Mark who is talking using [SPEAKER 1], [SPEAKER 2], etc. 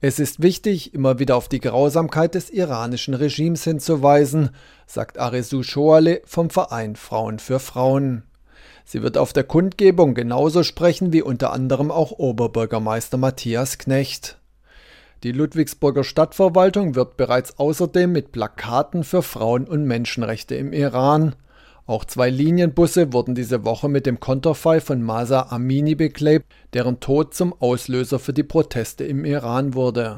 [SPEAKER 1] Es ist wichtig, immer wieder auf die Grausamkeit des iranischen Regimes hinzuweisen, sagt Arezou Shoaleh vom Verein Frauen für Frauen. Sie wird auf der Kundgebung genauso sprechen wie unter anderem auch Oberbürgermeister Matthias Knecht. Die Ludwigsburger Stadtverwaltung wirbt bereits außerdem mit Plakaten für Frauen- und Menschenrechte im Iran. Auch 2 Linienbusse wurden diese Woche mit dem Konterfei von Mahsa Amini beklebt, deren Tod zum Auslöser für die Proteste im Iran wurde.